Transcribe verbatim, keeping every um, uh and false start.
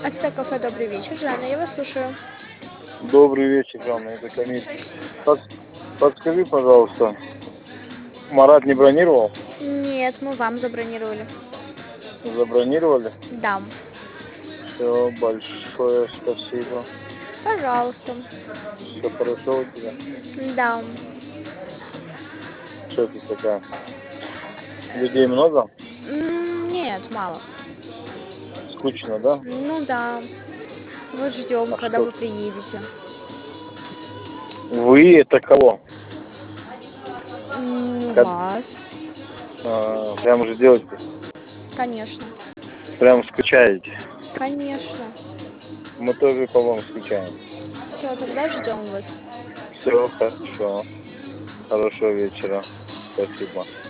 Ацтек кафе, добрый вечер. Жанна, я вас слушаю. Добрый вечер, Жанна, это Камиль. Под- Подскажи, пожалуйста, Марат не бронировал? Нет, мы вам забронировали. Забронировали? Да. Все, большое спасибо. Пожалуйста. Все хорошо у тебя? Да. Что ты такая? Людей много? М, Нет, мало. Скучно, да? Ну да. Вот ждем, А когда что? вы приедете. Вы это кого? М, Как, Вас. а, прям ждете? Конечно. Прям скучаете? Конечно. Мы тоже по вам скучаем. Все, тогда ждем вас. Все хорошо. Хорошего вечера. Спасибо.